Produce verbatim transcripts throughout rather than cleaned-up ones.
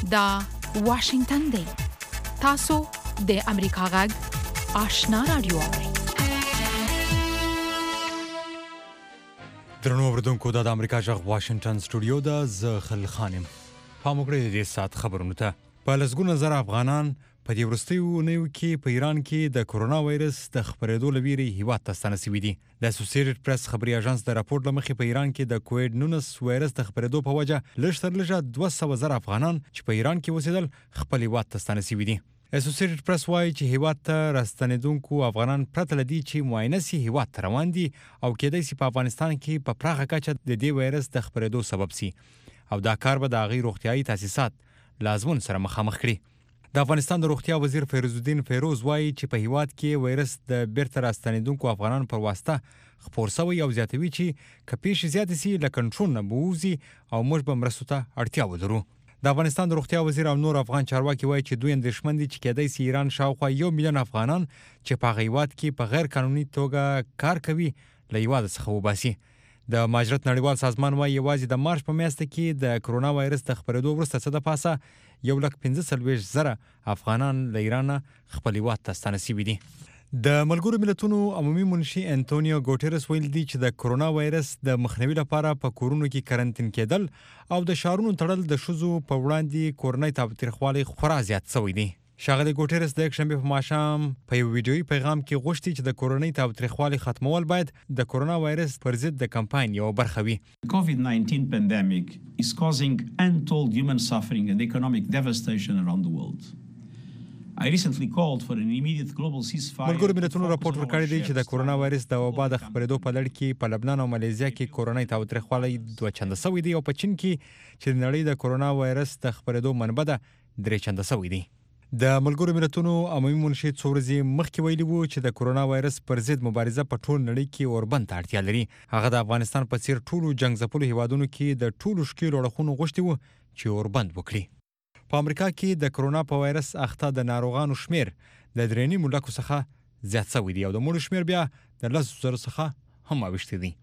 دا واشنگتن دی تاسو د امریکا غږ آشنا رادیو درنو اوریدونکو د امریکا غږ واشنگتن سټوډیو د زخل خانم په موږ د سات خبرونه ته په لسګونه زره افغانان په دې وروستیو نیو کې په ایران کې د کورونا وایرس د خپرېدو لویری هیواد ته ستنه شوې دي. د اسوسییټډ پریس خبري اژانس د راپور لمخې په ایران کې د کووډ نولس وایرس د خپرېدو په وجه لږ تر لږه دوه سوه زره افغانان چې په ایران کې اوسېدل خپل هیواد ته ستنه شوي دي. اسوسییټډ پریس وایي چې هیواد ته راستنېدونکو افغانان پرته له دې چې معاینه سي هیواد ته روان دي او کېدای سي په افغانستان کې په پراخه کچه د دې وایرس د خپرېدو سبب سي او دا کار به د هغې روغتیایي تاسیسات لازمون سره مخامخ کړي. د افغانستان د روغتیا وزیر فیروز الدین فیروز وایي چې په هیواد کې وایرس د بیرته راستنېدونکو افغانانو پر واسطه خپور شوی او زیاتوي چې که پیښې زیاتې سي له کنټرول نه به ووځي او موږ به مرستو ته اړتیا ولرو. د افغانستان د روغتیا وزیر او نور افغان چارواکي وایي چې دوی اندېښمن دي چې کېدای سي ایران شاوخوا یو میلیون افغانان چې په هغه هیواد کې په غیر قانوني توګه کار کوي له هیواده څخه وباسي. د مهاجرت نړیوال سازمان وایي یوازې د مارچ په میاشت کې د کرونا وایرس د خپرېدو وروسته څه د پاسه یو لک پنځه څلوېښت زره افغانان له ایران خپل هیواد ته ستانه شوي دي. د ملګرو ملتونو عمومي منشي انټونیو ګوټیرس ویل دي چې د کرونا وایرس د مخنیوي لپاره په کورونو کې کرنټین کېدل او د ښارونو تړل د ښځو په وړاندې کورنۍ تاوتریخوالی خورا زیات شوی دی. ښاغلی ګوټیرس د یکشنبې په ماښام په یو ویډیویي پیغام کې غوښتي چې د کورنۍ تاوتریخوالي ختمول باید د کرونا وایرس پر ضد د کمپاین یوه برخه وي. COVID nineteen pandemic is causing untold human suffering and economic devastation around the world. I recently called for an immediate global ceasefire. ملګرو ملتونو راپورټ ورکړی دی چې د کرونا وایرس د وبا د خپرېدو په لړ کې په لبنان او مالیزیا کې کورنۍ تاوتریخوالی دوه چنده شوی دی او په چین کې چې د نړۍ د کرونا وایرس د خپرېدو منبع ده درې چنده شوی دی. د ملګرو ملتونو عمومي منشي څو ورځې مخکې ویلي وو چې د کرونا وایرس پر ضد مبارزه په ټول نړۍ کې اوربند ته اړتیا لري. هغه د افغانستان په څیر ټولو جنګ ځپلو هیوادونو کې د ټولو ښکېلو اړخونو غوښتي وو چې اوربند وکړي. په امریکا کې د کرونا په وایرس اخته د ناروغانو شمیر د درې نیمو لکو څخه زیات شوی دی او د مړو شمیر بیا د لسو زرو څخه هم اوښتی دی.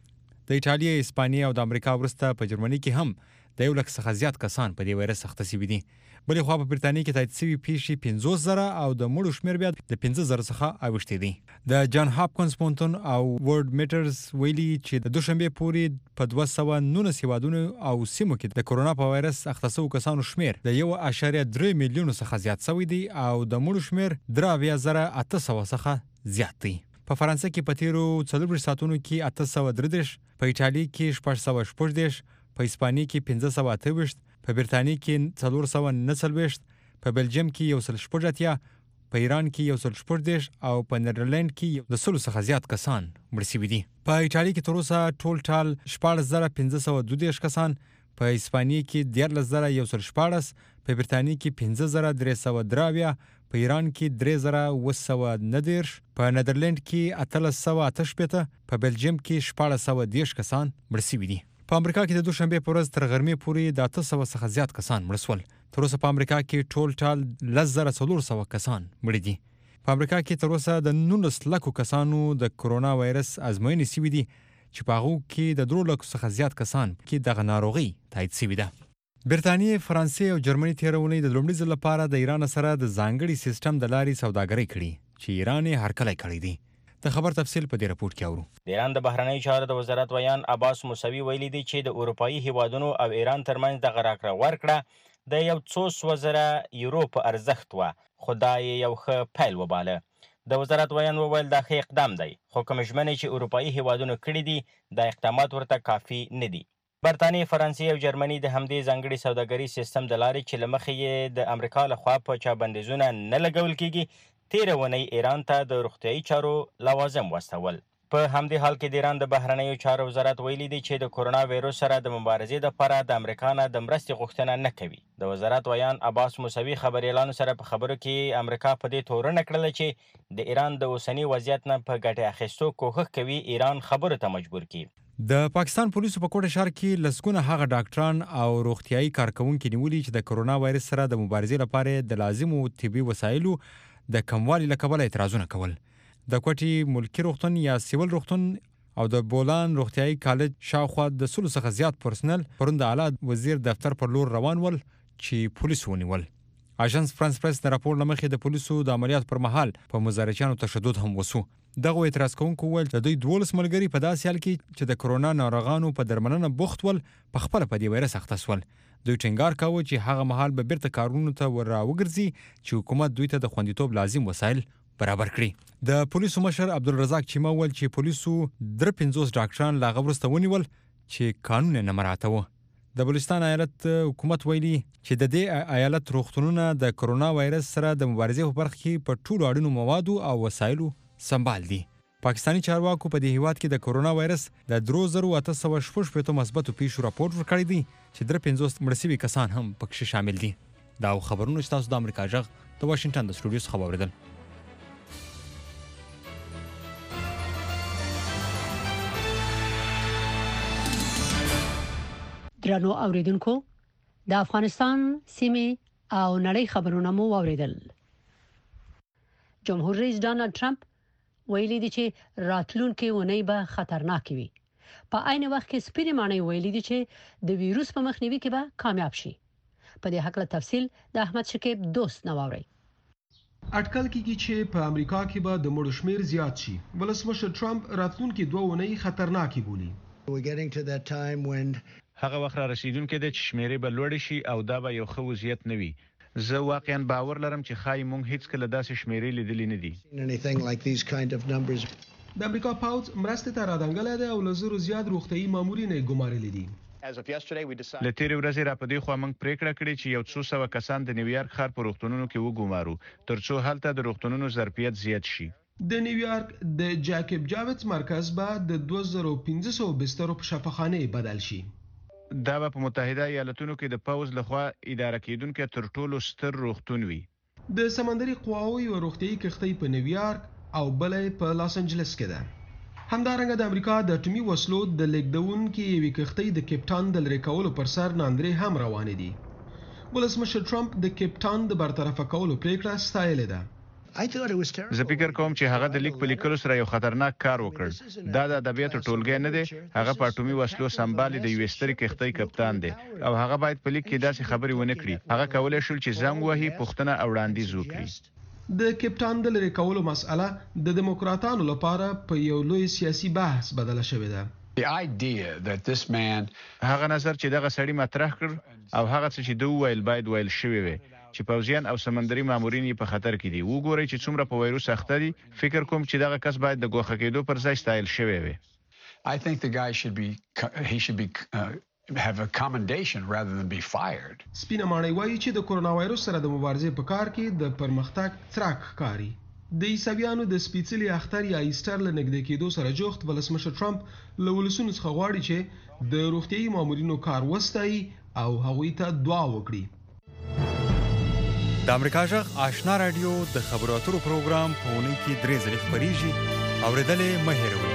د ایټالیا، اسپانیا او د امریکا وروسته په جرمني کې هم د یو لک څخه زیات کسان په دې وایرس اخته شوي دي. بلې خوا په برتانیې کې تایید شوي پیښې پنځوس زره او د مړو شمیر بیا د پنځه زره څخه اوښتی دی. د جان هاپکنز پوهنتون او ورلډ میټرز ویلي چې د دوشنبې پورې په دوه سوه نولس هیوادونو او سیمو کې د کرونا په وایرس اخته شوو کسانو شمیر د یو اعشاریه درې میلیونو څخه زیات شوی دی او د مړو شمیر درې اویا زره اته سوه څخه زیات دی. په فرانسه کې په تیرو څلورویشت ساعتونو کې اته سوه درې دېرش، په ایټالي کې شپږ سوه شپږ دېرش، په اسپانیې کې پنځه سوه اته ویشت، په برتانیې کې څلور سوه نهه څلوېښت، په بلجیم کې یو سل شپږ اتیا، په ایران کې یو سل شپږ دېرش او په نیدرلند کې د سلو څخه زیات کسان مړه شوي دي. په ایټالي کې تر اوسه ټول ټال شپاړس زره پنځه سوه دوه دېرش کسان، په اسپانیې کې دیارلس زره یو سل شپاړس، په برتانیې کې پنځه زره درې سوه درې اویا، په ایران کې درې زره اوه سوه نهه دېرش، په نیدرلند کې اتلس سوه اته شپېته، په بلجیم کې شپاړس سوه دېرش کسان مړه شوي دي. په امریکا کې د دوشنبې په ورځ تر غرمې پورې د اته سوه څخه زیات کسان مړه شول. تر اوسه په امریکا کې ټول ټال لس زره څلور سوه کسان مړه دي. په امریکا کې تر اوسه د نولس لکو کسانو د کرونا وایرس ازموینې شوي دي چې په هغو کې د درو لکو څخه زیات کسان کې دغه ناروغي تایید شوې ده. برتانیې، فرانسې او جرمني تېره اونۍ د لومړي ځل لپاره د ایران سره د ځانګړي سیسټم د لارې سوداګري کړې چې ایران یې هرکلی کړی دی. د خبر تفصیل په دې راپورټ کې اورو. د ایران د بهرنیو چارو د وزارت ویان عباس موسوي ویلي دی چې د اروپایي هیوادونو او ایران ترمنځ دغه راکړه ورکړه د یو څو سوه زره یورو په ارزښت وه، خو دا یې یو ښه پیل وباله. د وزارت ویان وویل دا ښه اقدام دی، خو کوم ژمنې چې اروپایي هیوادونو کړي دي دا اقدامات ورته کافي نه دي. برتانیې، فرانسې او جرمني د همدې ځانګړي سوداګري سیستم د لارې چې له مخې یې د امریکا لخوا په چابندیزونه نه لګول کېږي تېره اونۍ ایران ته د روغتیایي چارو لوازم واستول. په همدې حال کې د ایران د بهرنیو چارو وزارت ویلي دی چې د کرونا وایرس سره د مبارزې دپاره د امریکا نه د مرستې غوښتنه نه کوي. د وزارت ویان عباس موسوي خبریالانو سره په خبرو کې امریکا په دې تورنه کړله چې د ایران د اوسني وضعیت نه په ګټې اخیستو کوښښ کوي ایران خبرو ته مجبور کړي. د پاکستان پولیسو په کوټه ښار کې لسګونه هغه ډاکټران او روغتیایي کارکوونکي نیولي چې د کرونا وایرس سره د مبارزې لپاره د لازمو طبي وسایلو د کموالي له کبله اعتراضونه کول. د کوټې ملکي روغتون یا سیول روغتون او د بولان روغتیایي کالج شاوخوا د سلو څخه زیات پرسنل پرون د اعلی وزیر دفتر پر لور روان ول چې پولیس ونیول. اژانس فرانس پریس د راپور لمخې د پولیسو د عملیات پر مهال په مظاهرچیانو تشدد هم وسو. دغه اعتراض کوونکو ویل چې دوی دولس ملګري په داسې حال کې چې د کرونا ناروغانو په درملنه بوخت ول په خپل په دې وایرس اخته سول. دوی ټینګار کاوه چې هغه مهال به بیرته کارونو ته وراوګرځي چې حکومت دوی ته د خوندیتوب لازم وسایل برابر کړي. د پولیسو مشر عبدالرزاق چیما ویل چې پولیسو در پنځوس ډاکټران لا غوړسته ونیول چې قانون نه مراعاتوه. د بلوچستان ایالت حکومت ویلي چې د دې ایالت روغتونونه د کرونا وایرس سره د مبارزې په برخه کې په ټولو اړینو موادو او وسایلو سمبال دي. پاکستاني چارواکو په دې هیواد کې د کرونا وایرس د درې زره اته سوه شپږ شپېته مثبتو پیښو راپور ورکړی دی چې در پنځوس مړه شوي کسان هم پکې شامل دي. دا خبرونه چې تاسو د امریکا جغ د واشنگټن د سټوډیو څخه واوریدل. درنو اوریدونکو، د افغانستان سیمې او نړۍ خبرونه مو واوریدل. جمهور رئیس ډانلډ ټرمپ ویلي دی چې راتلونکي ونې به خطرناک وي. په عین وخت کې سپینې ماڼۍ ویلي دی چې د وایروس په مخنیوي کې به کامیاب شي. په دې حق له تفصیل د احمد شکیب دوست نواوري. اټکل کیږي چې په امریکا کې به د مړو شمیر زیات شي. ولسمشر ټرمپ راتلونکي دوه ونې خطرناکي بولي. We're getting to that time when هغه وخت را رسیدونکې د شمیرې به لوړ شي او دا به یو ښه وضعیت نه وي. زه واقعا باور لرم چې خای مونږ هیڅ کله داسې شمیرې لیدلې نه دي. anything like these kind of numbers. د امریکا پاوز مرستې ته راډنګلې ده او لزرو زیات روغتيایي مامورین یې ګمارلي دي. له تیرې ورځې را پدې خو موږ پریکړه کړې چې یو څو سوه کسان د نیویارک ښار په روغتونونو کې وګمارو ترڅو هلته د روغتونونو ظرفیت زیات شي. د نیویارک د جاکب جاویتس مرکز به د دوه زره پنځه سوه بسترو په شفاخانه بدل شي. دا په متحده ایالاتونو کې د پاوز لخوا اداره کیدونکو تر ټولو ستر روغتون وي. د سمندري قواوو یو روغتيایي کښتۍ په نیویارک او بلې په لاس انجلس کې ده. همدارنګه د امریکا د اټومي وسلو د لیکدونکو یوې کښتۍ د کیپټان د لری کولو پر سر ناندرې هم روانې دي. ولسمشر ټرمپ د کیپټان د برطرف کولو پریکړه ستایلې ده. زه فکر کوم چې هغه د لیک په لیکلو سره یو خطرناک کار وکړ. دا د ادبیاتو ټولګی نه دی. هغه په اټومي وسلو سمبالي د یو ستري کښتۍ کپتان دی او هغه باید په لیک کې داسې خبرې ونه کړي. هغه کولای شول چې زنګ وهي، پوښتنه او وړاندیز وکړي. د کیپټان د لری کولو مسأله د دیموکراتانو لپاره په یو لوی سیاسي بحث بدله شوې ده. The idea that this man هغه نظر چې دغه سړی مطرح کړ او هغه څه چې دوی ویل باید ویل شوی وي چې پوځیان او سمندري مامورین په خطر کې دي. وګورئ چې څومره په وایروس اخته دي. فکر کوم چې دغه کس باید د ګوښه کېدو پر ځای ستایل شوی وي. I think the guy should be he should be uh, have a commendation rather than be fired. سپینه ماڼۍ وایي چې د کرونا وایروس سره د مبارزې په کار کې د پرمختګ څرک ښکاري. د عیسویانو د سپیڅلي اختر یا ایسټر له نږدې کېدو سره جوخت ولسمشر ټرمپ له ولسونو څخه غواړي چې د روغتيایي مامورینو کار وستایي او هغوی ته دعا وکړي. د امریکا جغ آشنا رادیو د خبرو اترو پروګرام په اونۍ کې درې ځلې خپریږي. اوریدلې مه هېروئ.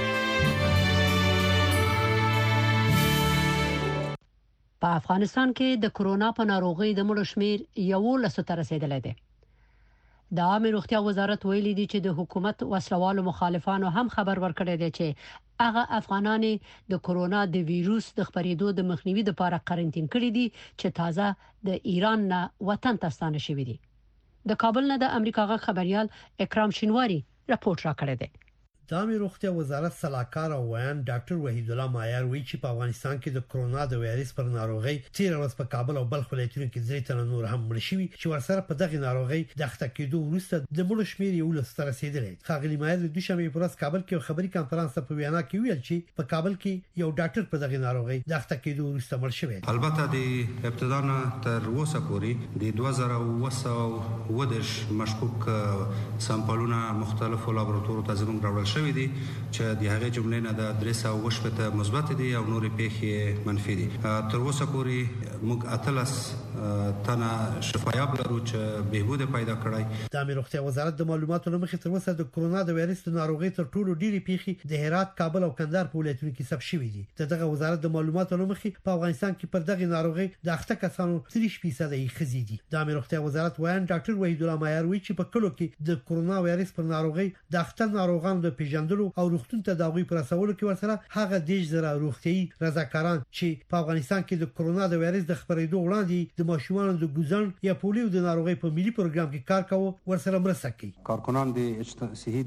په افغانستان کې د کرونا په ناروغۍ د مړو شمیر یوولسو ته رسیدلی دی. د عامه روغتیا وزارت ویلي دی چې د حکومت وسلوالو مخالفانو هم خبر ورکړی دی چې هغه افغانان د کرونا د وایروس د خپرېدو د مخنیوي لپاره قرنټین کړي دي چې تازه د ایران نه وطن ته ستانه شوي دي. د کابل نه د امریکا غږ خبريال اکرام شینواری راپورټ راکړی دی. د عامه روغتیا وزارت سلاکار او ویان ډاکټر وحید الله مایار وایي چې په افغانستان کې د کرونا د وایرس پر ناروغي تیر ورځ په کابل او بلخ ولایتونو کې درې تنه نور هم مړ شوي چې ورسره په دغه ناروغي د اخته کېدو وروسته د مړو شمیر یو لس ته رسیدلی. ښاغلي مایار د دوشنبه په ورځ کابل کې خبري کانفرنس په وینا کې ویل چې په کابل کې یو ډاکټر په دغه ناروغي د اخته کېدو وروسته مړ شوی. البته د ابتدا نه تر اوسه پورې د دوه زره اوه سوه اووه دېرش مشکوک سامپلونه مختلفو لابراتوارونو ته زموږ راوړل شوي دي چې د هغې جملې نه د درې سوه اووه شپېته مثبت دي او نورې پیښې منفي دي. تر اوسه پورې موږ اتلس تنه شفایاب لرو چې بهبود پیدا کړی. د عامه روغتیا وزارت د معلوماتو لمخې تر اوسه د کرونا د وایرس د ناروغۍ تر ټولو ډېرې پیښې د هرات، کابل او کندهار په ولایتونو کې ثبت شوې دي. دغه وزارت د معلوماتو لمخې په افغانستان کې پر دغه ناروغۍ د اخته کسانو څلوېښت فیصد یې ښځې دي. د عامه روغتیا وزارت وایي ډاکټر وحید الله مایار وایي چې په کلو کې د کرونا وایرس پر ناروغۍ د اخته ناروغانو د پیژندلو او روغتون ته د هغوی پر رسولو کې ورسره هغه دیش زره روغتي رضاکاران چې په افغانستان کې د کرونا د وایرس د خپرېدو وړاندې د ماشومانو د ګوزن یا پولیو د ناروغۍ په ملي پروګرام کې کار کاوه ورسره مرسته کوي. کارکنان د صحي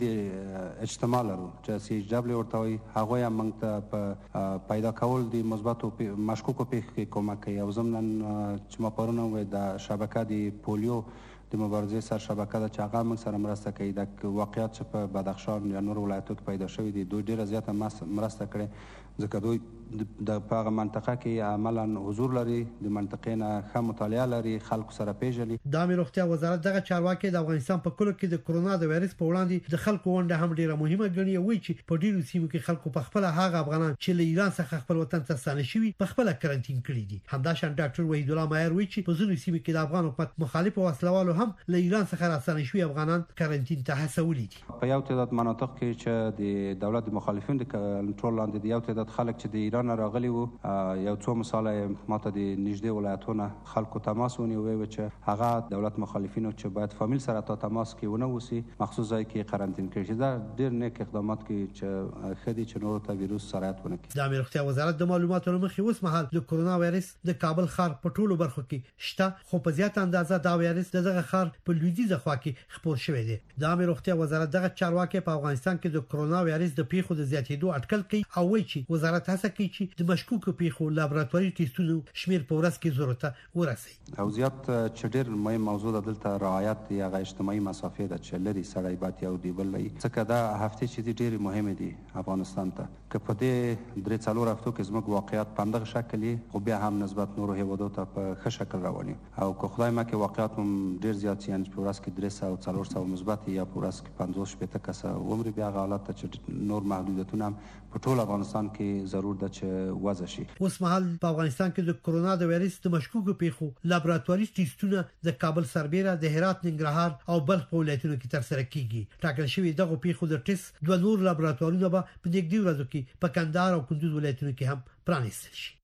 د اجتماع لرو چې سی ایچ دبلیو ورته وي هغه هم موږ ته په پیدا کول د مثبتو مشکوکو پیښو کې کومک کوي او ضمن چې ما پرونه وې د شبکه د پولیو د مبارزې سر شبکه د چاغه موږ سره مرسته کوي د واقعیت چې په بدخشان یا نور ولایتو کې پیدا شوی دي دوی ډیره زیاته مرسته کړي ځکه دوی د پاغه منطقه کې عملاً حضور لري د منطقې نه ښه مطالعه لري خلکو سره پیژني. د امیر روغتیا وزارت دغه چارواکي د افغانستان په کلو کې د کرونا د وایرس په وړاندې د خلکو ونډه هم ډیره مهمه ګڼي او چې په ډیرو سیمو کې خلکو په خپل هغه افغانان چې له ایران څخه خپل وطن ته ستانه شوي په خپل کارانتین کړي دي. همداشان ډاکټر وحید الله مایر وایي چې په ځینو سیمو کې د افغان حکومت مخالف وسلوالو هم له ایران څخه راستانه شوي افغانان کارانتین ته هڅولي دي. په یو تعداد مناطق کې چې د دولت مخالفین د کنټرول لاندې د یو تعداد خلک چې د ایران راغلي وو یو څو مثال ماته د نږدې ولایتونو خلکو تماس ونیوي چې هغه دولت مخالفینو چې باید فامیل سره تا تماس کې ونه وسی مخصوص ځای کې قرنطین کړي دا ډېر نیک اقدامات کې چې خدي چې نور ته وایروس سرایت ونه کړي. د امیر روغتیا وزارت د معلوماتو مخې اوس مهال د کرونا وایرس د کابل ښار په ټولو برخو کې شته خو په زیات اندازه دا وایرس دغه ښار په لویدیځه خوا کې خپور شوی دی. د امیر روغتیا وزارت دغه چارواکي په افغانستان کې د کرونا وایرس د پیښو د زیاتېدو اټکل کوي او وایي چې وزارت هڅه کوي چې د مشکوکو پیښو لابراتواري ټیسټونو شمیر په ورځ کې ضرورت ورسي. او زیات چې ډېر مهم موضوع ده دلته رعایت یا اجتماعي مسافه ده چې لري سړی باید یو دی بل څخه دا هفته چې ډېر مهمه دي افغانستان ته که په دې درې څلور هفتو کې زموږ واقعیت په اندغه شکل خو بیا هم نسبت نورو هیوادو ته په ښه شکل رواني او که خدای مکه واقعیت هم ډېر زیات یعنی په ورځ کې درې سوه څلور سوه مثبت یا په ورځ کې پنځوس شپېته کسه عمر بیا حالت ته چې نور محدودیتونه هم په ټول افغانستان کې ضرور ده چې وضع شي. اوس مهال په افغانستان کې د کرونا د وایرس د مشکوکو پیښو لابراتواري ټیسټونه د کابل سربېره د هرات ننګرهار او بلخ په ولایتونو کې ترسره کیږي. ټاکل شوی دغه پیښو د ټیسټ دوه نور لابراتوارونه به په نږدې ورځو کې په کندهار او کندوز ولایتونو کې هم پرانیستل شي.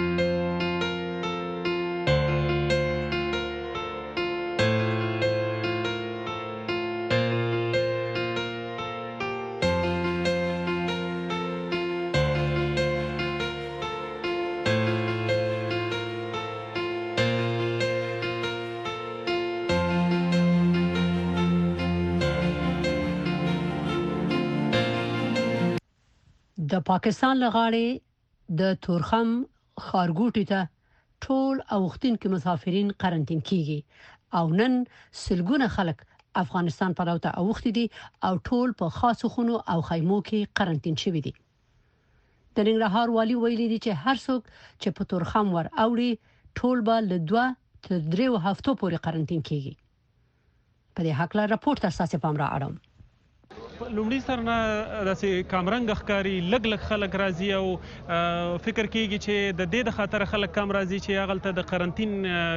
د پاکستان لغاړي د تورخم خارګوټي ته ټول اوختونکو مسافرین قرنطین کیږي او نن سلګونه خلک افغانستان په راوته اوخت دي او ټول په خاصو خونو او خیمو کې قرنطین شوي دي. د ننګرهار والي ویلي دي چې هر څوک چې په تورخم ور اوړي ټول به له دوه تر درې هفتو پورې قرنطین کیږي. په دې حق لا راپورټ تاسو پام را اړم. لومړی سر نه داسې کامرنګ ښکاري لږ لږ خلک راځي او فکر کیږي چې د دې د خاطر خلک کم راځي چې هغلته د قرنطین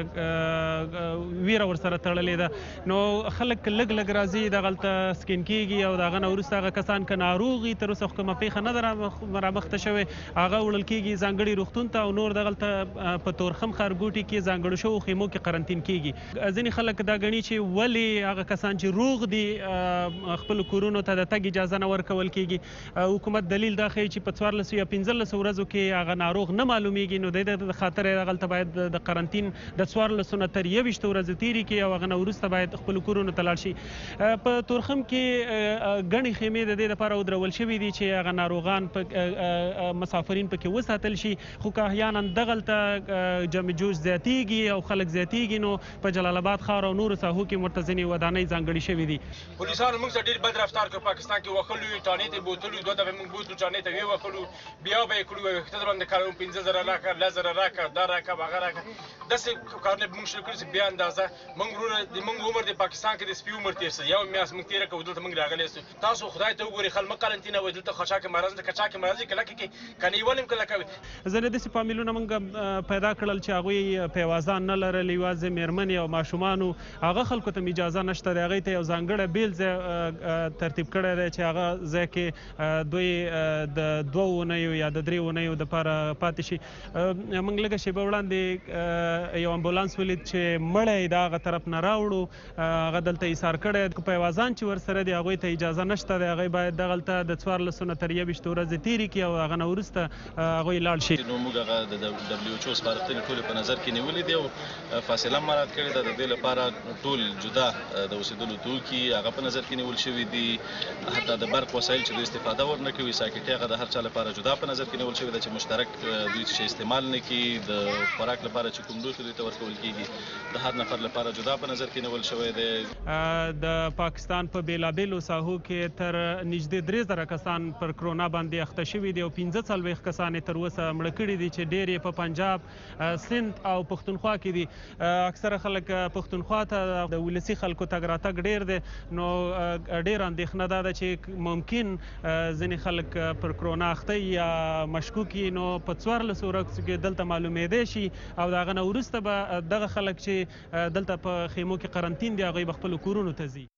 ویره ورسره تړلې ده نو خلک لږ لږ راځي دغلته سکین کیږي او دغه نه وروسته هغه کسان که ناروغي تر اوسه کومه پیښه نه ده رامخته شوې هغه وړل کیږي ځانګړي روغتون ته او نور دغلته په تورخم ښارګوټي کې ځانګړو شوو خیمو کې قرنطین کیږي. ځینې خلک دا ګڼي چې ولې هغه کسان چې روغ دي خپل کورونو ته د تګ اجازه نه ورکول کیږي. حکومت دلیل دا ښیي چې په څوارلسو یا پنځلسو ورځو کې هغه ناروغ نه معلومیږي نو د خاطر هغلته باید د قرنطین د څوارلسو نه تر یویشتو ورځو تیرې کړي او هغه نه وروسته باید خپلو کورونو ته لاړ شي. په تورخم کې ګڼې خیمې د دې لپاره ودرول شوي دي چې هغه ناروغان مسافرین پکې وساتل شي خو که احیانا دغلته جمع جوش زیاتیږي او خلک زیاتیږي نو په جلال آباد ښار او نورو ساحو کې ورته ځینې ودانۍ ځانګړي شوي دي. پولیسانو موږ سره ډېر بد رفتار کوي پاکستان کې وخلو ټانې ته بوتلو دوه دفعې موږ بوتلو ټانې ته وی وخلو بیا به یې کړو ویښته در باندې کارو پنځه زره راکړه لس زره راکړه دا راکړه هغه راکړه داسې کارونه موږ شروع کړي چې بیا اندازه موږ وروڼه د موږ عمر د پاکستان کې د سپي عمر تېر څه یو میاشت موږ تېره کړو دلته موږ راغلی یو تاسو خدای ته وګورئ خل مه قرنطینه وایي دلته خچاکې مرض ده کچاکې مرض یې کلکې کې که نه یې ولې کلکه وي. ځینې داسې فامیلونه موږ پیدا کړل چې هغوی پیوازان نه لرل یوازې مېرمنې او ماشومانو هغه خلکو ته اجازه نشته د هغوی ته یو ځانګړی بیل ځای ترتیب کړی دی چې هغه ځای کې دوی د دوه اونیو یا د درې اونیو دپاره پاتې شي. موږ لږه شیبه وړاندې یو امبولانس ولید چې مړی د هغه طرف نه راوړو، هغه دلته ایثار کړی. په یوازان چې ورسره دی هغوی ته اجازه نشته دی، هغوی باید دغلته د څوارلسو نه تر یویشتو ورځې تېرې کړي او هغه نه وروسته هغوی لاړ شي. نو موږ هغه د ډبلیو ایچ او سپارښتنې ټولې په نظر کې نیولې دي او فاصله مراعات کړې ده. د دې لپاره ټول جدا د اوسېدلو توکي هغه په نظر کې نیول شوي دي، حتی د برق وسایل چې دوی استفاده ورنه کوي ساکټي هغه د هر چا لپاره جدا په نظر کې نیول شوي ده چې مشترک دوی چې استعمال نه کړي. د خوراک لپاره چې کوم لوښي دوی ته ورکول کېږي د هر نفر لپاره جدا په نظر کې نیول شوی دی. د پاکستان په بېلابېلو ساحو کې تر نږدې درې زره کسان پر کرونا باندې اخته شوي دي او پنځه څلوېښت کسان یې تر اوسه مړه کړي دي چې ډېر یې په پنجاب، سند او پښتونخوا کې دي. اکثره خلک پښتونخوا ته د ولسي خلکو تګ راتګ ډېر دی، نو ډېره اندېښنه دا ده چې ممکن ځینې خلک پر کرونا اخته یا مشکوک وي، نو په څوارلسو ورځو کې دلته معلومېدی شي او د هغه نه وروسته به دغه خلک چې دلته په خیمو کې قرنطین دي هغوی به خپلو کورونو ته ځي.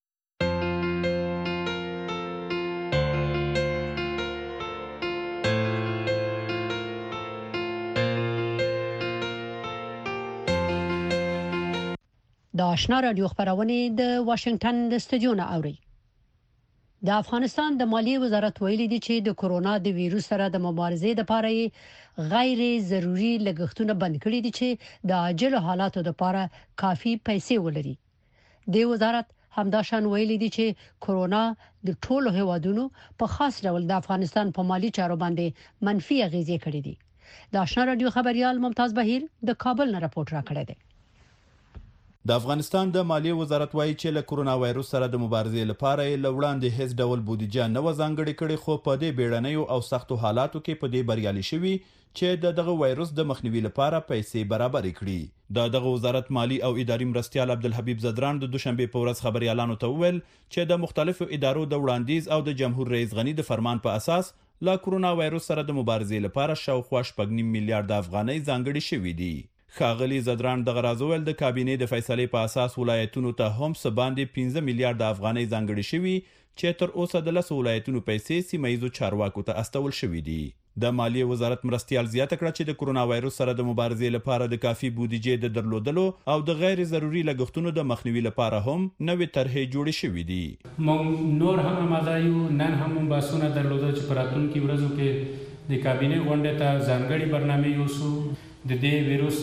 د آشنا رادیو خبرونه د واشنگټن د استودیو نه اوري. د افغانستان د مالیې وزارت ویلي دی چې د کورونا د ویروس سره د مبارزې لپاره غیر ضروري لګښتونه بند کړي دي چې د عاجل حالاتو لپاره کافي پیسې ولري. د وزارت همداشان ویلي دی چې کورونا د ټولو هیوادونو په خاص ډول د افغانستان په مالی چارو باندې منفي اغیزې کړې دي. د آشنا رادیو خبريال ممتاز بهیر د کابل نه راپورټ راکړی دی. د افغانستان د مالیې وزارت وایي چې له کورونا وایروس سره د مبارزې لپاره یې له وړاندې هیڅ ډول بودیجه نه و ځانګړې کړې، خو په دې بیړنیو او سختو حالاتو کې په دې بریالي شوي چې د دغه وایروس د مخنیوي لپاره پیسې برابرې کړي. د دغه وزارت مالی او اداري مرستیال عبدالحبیب زدران د دوشنبه په ورځ خبريالانو ته وویل چې د مختلفو ادارو د وړاندیز او د جمهور رئیس غنی د فرمان په اساس له کورونا وایروس سره د مبارزې لپاره شاوخوا شپږ نیم میلیارډ افغانۍ ځانګړې شوي دي. ښاغلي زدران دغه راز وویل د کابینې د فیصلې په اساس ولایتونو ته هم څه باندې پنځه میلیارډ افغانۍ ځانګړې شوي چې تر اوسه د لسو ولایتونو پیسې سیمه ییزو چارواکو ته استول شوي دي. د مالیې وزارت مرستیال زیاته کړه چې د کورونا وایروس سره د مبارزې لپاره د کافي بودیجې د درلودلو او د غیر ضروري لګښتونو د مخنیوي لپاره هم نوې طرحې جوړې شوې دي. موږ نور هم آماده یو، نن هم بحثونه درلودل چې په راتلونکي ورځو کې د کابینې غونډې ته ځانګړي برنامې یوسو د دې ویروس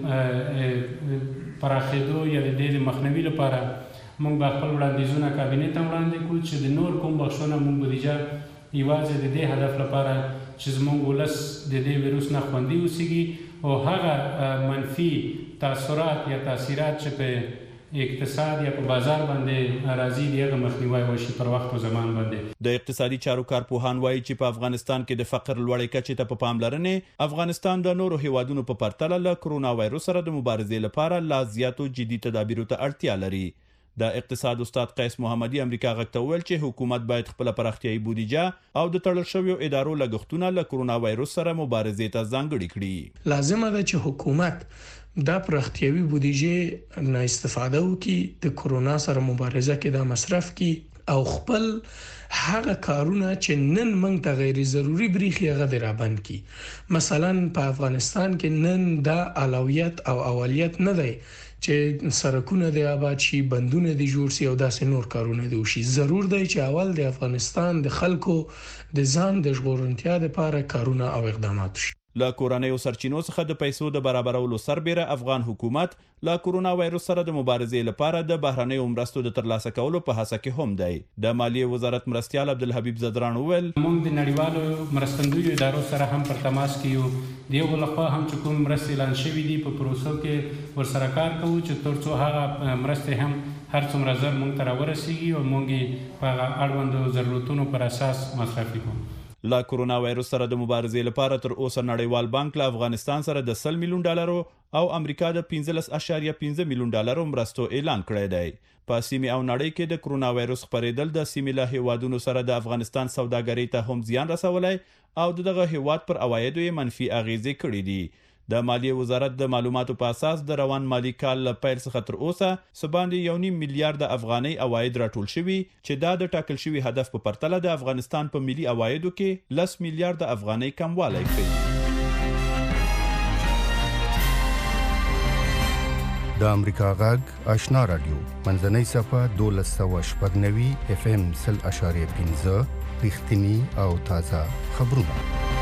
پراخېدو یا د دې مخنیوي لپاره موږ به خپل وړاندیزونه کابینې ته وړاندې کړو چې د نور کوم بخښونه موږ بودیجه یوازې د دې هدف لپاره چې زموږ ولس د دې ویروس نه خوندي اوسیږي او هغه منفي تاثیرات یا تاثیرات چې په اقتصاد یا په بازار باندې راځي دغه مخنیوي وشي پر وخت او زمان باندې. د اقتصادي چارو کارپوهان وایي چې په افغانستان کې د فقر لوړې کچې ته په پاملرنې افغانستان د نورو هیوادونو په پرتله له کورونا وایروس سره د مبارزې لپاره لا زیاتو جدي تدابیرو ته اړتیا لري. د اقتصاد استاد قیس محمدي امریکا غږ ته وویل چې حکومت باید خپل پراختیايي بودیجه او د تړل شویو ادارو لګښتونه له کورونا وایروس سره مبارزې ته ځانګړي کړي. لازمه ده چې حکومت دا پراختیايي بودیجه نه استفاده وکړي، د کورونا سره مبارزه کې دا مصرف کړي او خپل هغه کارونه چې نن موږ ته غیر ضروري بریخي هغه درابند کړي. مثلا په افغانستان کې نن دا اولویت او اولیت نه دی چې سرکونه د آباد شي، بندونه د جوړ شي او داسې نور کارونه دي وشي. ضرور دی چې اول د افغانستان د خلکو د ځان د ژغورنتیا لپاره کارونه او اقدامات شي. له کورنیو سرچینو څخه د پیسو د برابرولو سربېره افغان حکومت له کورونا وایروس سره د مبارزې لپاره د بهرنیو مرستو د ترلاسه کولو په هڅه کې هم دی. د مالیې وزارت مرستیال عبدالحبیب زدران وویل موږ د نړیوالو مرستندویو ادارو سره هم پر تماس کې یو، دیغه لخوا هم چې کوم مرستې اعلان شوي دي په پروسو کې ورسره کار کوو چې ترڅو هغه مرستې هم هر څومره زر موږ ته راورسیږي او موږ په هغه اړوندو ضرورتونو پر اساس مصرف کوو. له کورونا وایروس سره د مبارزې لپاره تر اوسه نړیوال بانک له افغانستان سره د سل میلیون ډالرو او امریکا د پنځلس اعشاریه پنځه میلیون ډالرو مرستو اعلان کړی دی. په سیمه او نړۍ کې د کورونا وایروس خپرېدل د سیمې له هیوادونو سره د افغانستان سوداګرۍ ته هم زیان رسولی او دغه هیواد پر عوایدو یې منفي اغیزې کړې دي. د مالیې وزارت د معلوماتو په اساس د روان مالی کال له پیل څخه تر اوسه سباندې یو نیم میلیارډ افغاني عواید راټول شوي چې دا د ټاکل شوي هدف په پرتله د افغانستان په ملي عوایدو کې لس میلیارډ افغاني کموالی کوي. د امریکا غږ آشنا رادیو منځنۍ صفه دولس سوه شپږ نوي اف ام سل اشاریه پنځه رښتینی او تازه خبرونه.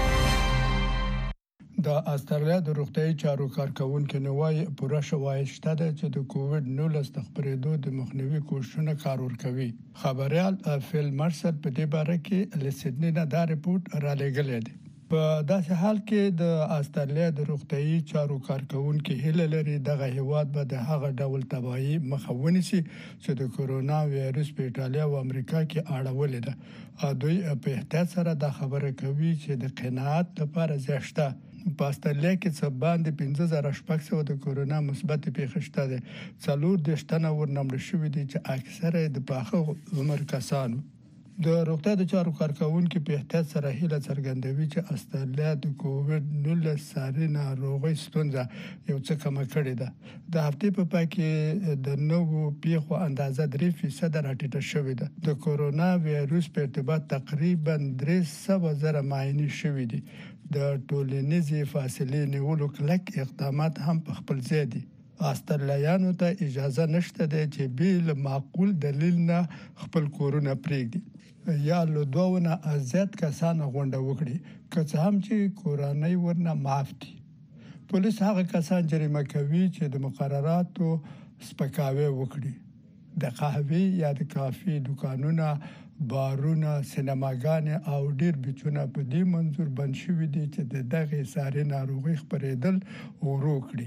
د استرالیا د روغتیايي چارو کارکونکو نوای پوره شواهد شته چې د کووډ نولس د خپرېدو د مخنیوي کوښښونه کار ورکوي. خبريال فیل مرسل په دې باره کې له سیدنی نه دا رپورت را لېږلی دی. په داسې حال کې د استرالیا د روغتیايي چارو کارکونکو هیله لري دغه هیواد به د هغه ډول تباہي مخه ونیسي چې د کورونا وایرس په ایټالیا او امریکا کې اړولې ده. دوی په احتیاط سره دا خبره کوي چې د قناعت لپاره ځشته په استرالیا کې څه باندې پنځه زره شپږ سوه د کورونا مثبت پیښې شته دي. څلور دېرش تنه ورنمړ شوي دي چې اکثره د پاخه عمر کسانو. د روغتیا د چارو کارکونکو په احتیاط سره هیله څرګندوي چې استرالیا د کووډ نولس ساري ناروغي ستونزه یو څه کم کړې ده. د هفتې په پای کې د نوو پیښو اندازه درې فیصد راټیټه شوې ده. د کورونا وایرس په ارتباط تقریبا درې سوه زره معاینې شوې دي. د ټولنیزې فاصلې نیولو کلک اقدامات هم په خپل ځای دي. استرالیانو ته اجازه نشته ده چې بیل معقول دلیل نه خپل کورونه پرېږدي یا له دوه نه زیات کسان غونډه وکړي که څه هم چې کورنۍ ورنه معاف دي. پولیس هغه کسان جریمه کوي چې د مقرراتو سپکاوی وکړي. د قهوې یا د کافي دکانونه، بارونه، سینماګانې او ډیر بچونه په دې منظور بند شوي دي چې د دغه ساري ناروغي خپرېدل ورو کړي.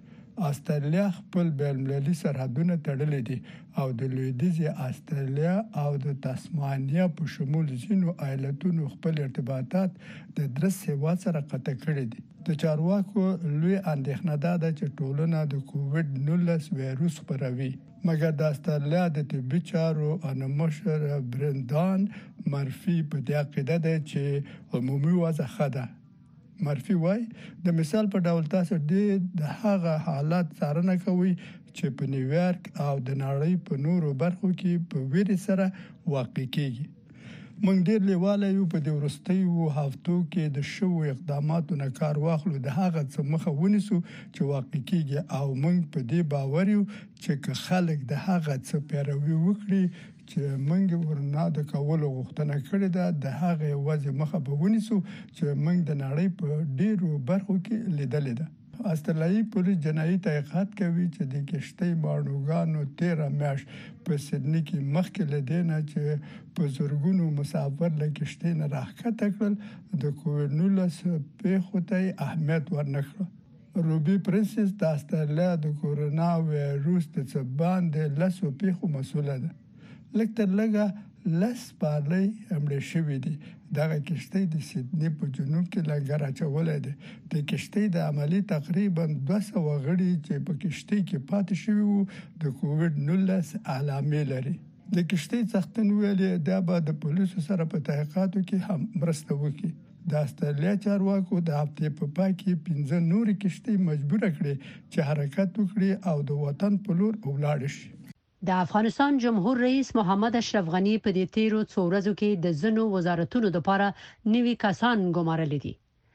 استرالیا خپل بین‌المللي سرحدونه تړلي دي او د لویدیځي استرالیا او د تاسمانیا په شمول ځینو ایالتونو خپل ارتباطات د درس سیوا سره قطع کړي دي. د چارواکو لوی اندېښنه ده چې ټولنه د کووډ نولس وایرس خپروي. مګر د استرالیا د طبي چارو انمشر برندان مرفي په دې عقیده ده چې عمومي وضع ښه ده. مرفي وای د مثال په ډول تاسو د هغه حالات څارنه کوي چې په نیویارک او د نړۍ په نورو برخو کې په ویري سره واقع کیږي. موږ ډېر لیواله یو په د ورستیو هفتو کې د شو اقداماتو نه کار واخلو د هغه څه مخه ونیسو چې واقع کیږي او موږ په دې باور یو چې خلک د هغه څه پیروي وکړي چې موږ ورنه د کولو غوښتنه کړې ده د هغه وځي مخه به ونیسو چې موږ د نړۍ په ډیرو برخو کې لیدلې ده. استرالیایي پولیس جنایي تحقیقات کوي چې د کشتۍ ماڼوګانو تیره میاشت په سیدني کې مخکې له دې نه چې په زرګونو مسافر له کشتۍ نه راښکته کړل د کووډ نولس پیښو ته اهمیت ورنکړ. روبي پرنسس د استرالیا د کورونا وایرس د څه باندې لسو پیښو مسؤله ده. لږ تر لږه لس پارلۍ مړې شوي دي. دغه کشتۍ د سیدني په جنوب کې لنګر اچولی دی. د کشتۍ د عملي تقریبا دوه سوه غړي چې په کشتۍ کې پاتې شوي وو د کووډ نولس علامې لري. د کشتۍ څښتن ویلي دا به د پولیسو سره په تحقیقاتو کې هم مرسته وکړي. د استرالیا چارواکو د هفتې په پای کې پنځه نورې کشتۍ مجبوره کړې چې حرکت وکړي او د وطن په لور ولاړ شي. د افغانستان جمهور رئیس محمد اشرف غنی په دې تیرو څو ورځو کې د ځینو وزارتونو لپاره نوي کسان ګمارلي دي.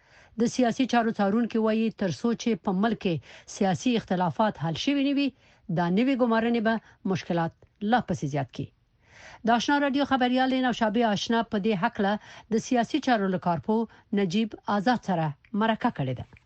د سیاسي چارو څارونکو وایي تر څو چې په ملک کې سیاسي اختلافات حل شوي نه وي دا نوي ګمارنې به مشکلات لا پسې زیات کړي. د آشنا رادیو خبريال نوشابه آشنا په دې حق له د سیاسي چارو لکارپو نجیب آزاد سره مرکه کړې ده.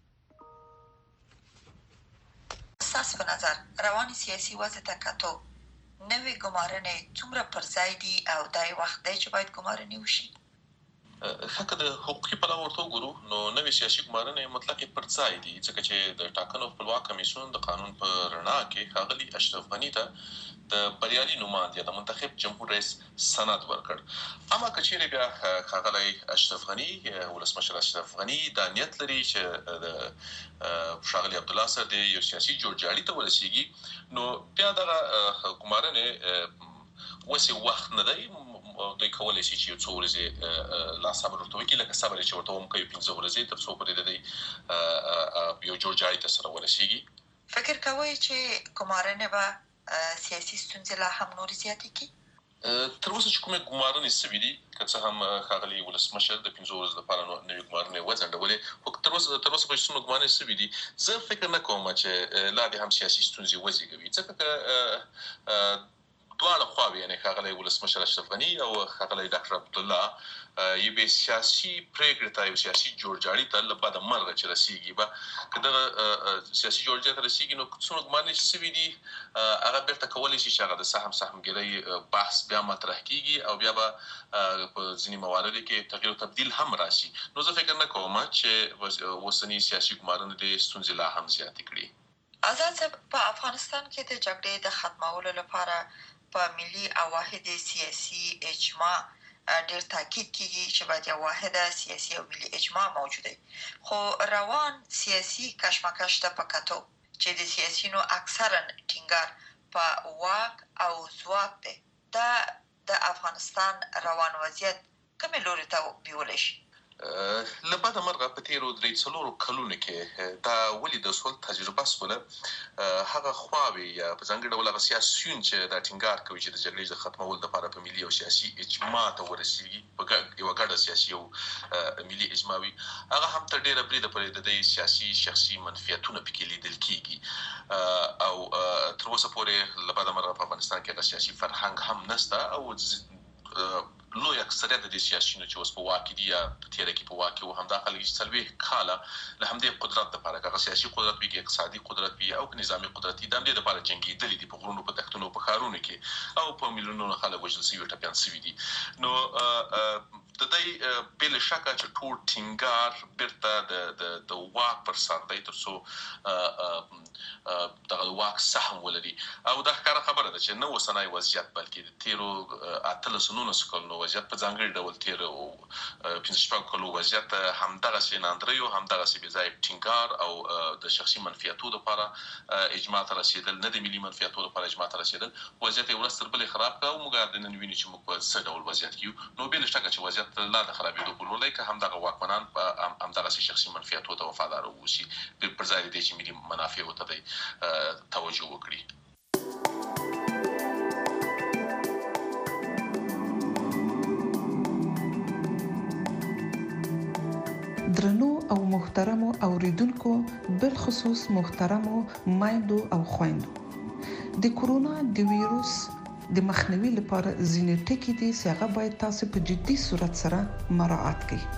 اساس په نظر رواني سیاسي وضع تکاتو نوې ګمارنې څومره پر ځای دي او دای وخت دی چې باید ګمارنې وشي؟ حق د حقوقي پلوه ورته وګورو نو نوې سیاسي ګمارنې مطلق پر ځای دي ځکه چې د ټاکنو خپلواک کمیسیون د قانون په رڼا کې ښاغلي اشرف غني ته د بریالي نوماند یا د منتخب جمهور رئیس سند ورکړ. اما کچېرې بیا ښاغلی اشرف غني ولسمشر اشرف غني دا نیت لري چې د ښاغلي عبدالله سره د یو سیاسي جوړجاړي ته ورسیږي نو بیا دغه ګمارنې وسې وخت نه دی. دوی کولی شي چې یو څو ورځې لا صبر ورته وکړي لکه صبر چې ورته هم کوي پنځه ورځې تر څو پورې د یو جوړجاړي ته سره ورسیږي. فکر کوئ چې ګمارنې به سیاسي ستونزې لا هم نور زیاتې کړي؟ تر اوسه چې کومې ګمارنې سوي دي که څه هم ښاغلي ولسمشر د پنځو ورځو لپاره نوې ګمارنې وځنډولې، خو تر اوسه تر اوسه چې څومره ګمارنې سوي دي زه فکر نه کوم چې لا دې هم سیاسي ستونزې وزېږوي، ځکه که دواړه خواوې یعنې ښاغلی ولسمشر اشرف غني او ښاغلی ډاکټر عبدالله یوې سیاسي پرېکړې ته یو سیاسي جوړجاړي ته له بده مرغه چې رسېږي به که دغه سیاسي جوړجاړي ته رسېږي نو څومره ګمارنې چې سوي دي هغه بیرته کولی شي چې هغه د سهم سهمګرۍ بحث بیا مطرح کېږي او بیا به په ځینې مواردو کې تغییر او تبدیل هم راشي. نو زه فکر نه کوم چې اوسني سیاسي ګمارنې دې ستونزې لا هم زیاتې کړي. آزاد صاحب، په افغانستان کې د جګړې د ختمولو لپاره په ملي او واحد سیاسي اجماع ډېر تاکید کیږي چې باید یو واحده سیاسي او ملي اجماع موجوده وي، خو روان سیاسي کشمکش ته په کتو چې د سیاسيونو اکثرا ټینګار په واک او ځواک دی، دا د افغانستان روان وضعیت کومې لوري ته بیولی شي؟ له بده مرغه په تېرو درې څلورو کلونو کې دا ولې د سول تجربه سوله هغه خواوې یا په ځانګړي ډول هغه سیاسیون چې دا ټینګار کوي چې د جګړې د ختمولو لپاره په ملي او سیاسي اجماع ته ورسېږي، په یوه ګډه سیاسي او ملي اجماع وي، هغه هم تر ډېره بریده پورې د دې سیاسي شخصي منفیتونه پکې لیدل کېږي او تر اوسه پورې له بده مرغه په افغانستان کې هغه سیاسي فرهنګ هم نشته او لوی اکثریت د سیاسيونو چې اوس په واک دي یا په تېره کې په واک کې وو همدا خلک چې څلوېښت کاله له همدې قدرت دپاره که هغه سیاسي قدرت وي که اقتصادي قدرت وي او که نظامي قدرت وي د همدې دپاره جنګېدلي دي په غرونو په دښتونو په ښارونو کې او په میلیونونو خلک وژل سوي او ټپیان سوي دي. نو د دې بې له شکه چې ټول ټینګار بیرته د د د واک پر سر دی تر څو دغه واک سهم ولري او دا ښکاره خبره ده چې نه اوسنی وضعیت بلکې د تېرو اتلسو نولسو کلونو وضعیت په ځانګړي ډول تېر پنځه شپږ کلو وضعیت همدغسې ناندرۍ او همدغسې بې ځایه ټینګار او د شخصي منفیتو دپاره اجماع ته رسېدل، نه د ملي منفیتو دپاره اجماع ته رسېدل، وضعیت یې ورځ تر بلې خراب کړه او موږ د نن وینو چې موږ په څه ډول وضعیت کې یو. نو بې له شکه چې وضعیت لا د خرابېدو په لور دی که همدغه واکمنان په همدغسې شخصي منفیتو ته وفاداره واوسي پر ځای د دې چې ملي منافعو ته دی توجه وکړي. درنو او محترمو اوریدونکو، بالخصوص محترمو مایندو او خویندو، د کورونا د ویروس د مخنیوي لپاره ځینې ټکي دي چې هغه باید تاسو په جدي صورت سره مراعات کړئ.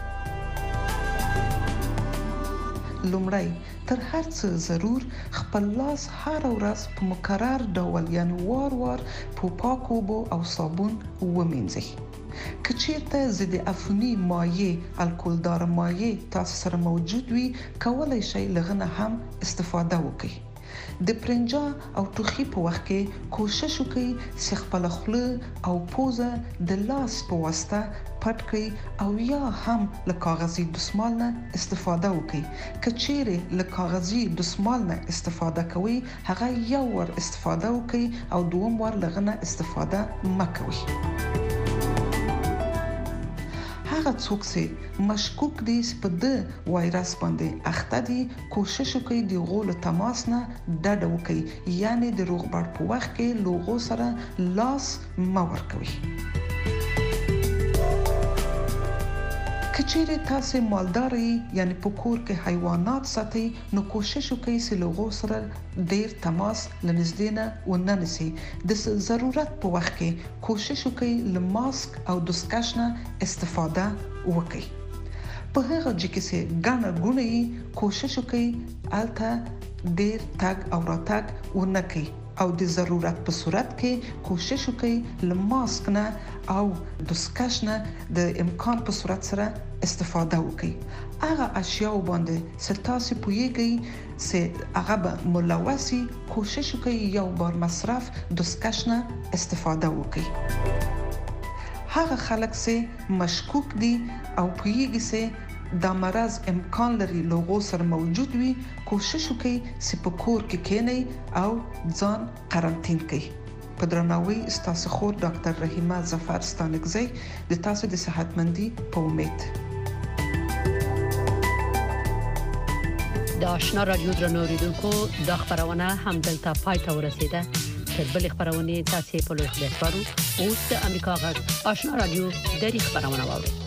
لومړی تر هر څه ضرور خپل لاس هر ورځ په مکرر ډول یعنی وار وار په پاکو اوبو او صابون ومینځئ. که چیرته ضد عفوني مایع الکولدار مایع تاسو سره موجود وي کولای شئ لغنه هم استفاده وکړئ. د پرنجا او ټوخي په وخت کې کوشش وکړئ چې خپل خوله او پوزه د لاس په واسطه پټ کړئ او یا هم له کاغذي دستمال نه استفاده وکړئ. که چیرې له کاغذي دستمال نه استفاده کوئ هغه یو ور استفاده وکړئ او دوم ور لغنه استفاده مکوئ. هغه څوک چې مشکوک دي چې په د وایرس باندې اخته دي کوشش وکړي د هغو له تماس نه ډډه وکړي، یعنی د روغبړ په وخت کې له هغو سره لاس مه ورکوئ. که چیرې تاسو مالدار یې یعنی په کور کې حیوانات ساتئ نو کوشش وکړئ چې له هغو سره ډیر تماس له نږدې نه ونه نیسئ. د ضرورت په وخت کې کوشش وکړئ له ماسک او دستکش نه استفاده وکړئ. په هغه ځای کې چې ګڼه ګوڼه یې کوشش وکړئ هلته ډیر تګ او راتګ ونه کړئ او د ضرورت په صورت کې کوشش وکړئ له ماسک نه او دستکش نه د امکان په صورت سره استفاده وکړئ. هغه اشیاء باندې چې تاسو پوهیږئ چې هغه به ملوث کوشش وکړئ یو بار مصرف دستکش نه استفاده وکړئ. هغه خلک چې مشکوک دي او پوهیږي چې دا مرض امکان لري لوغو سره موجود وي کوشش وکړئ چې په کور کې کېنئ او ځان قرنطین کړئ. په درناوي ستاسو خور ډاکټر رحیمه ظفر ستانکزی د تاسو د صحتمندي په امید. د آشنا رادیو درنوریدونکو د خبرونه هم دلته پای ته ورسیده. تر بل خبرونه تاسو په لوي خبرو او د امریکا غږ آشنا رادیو د خبرونه واورئ.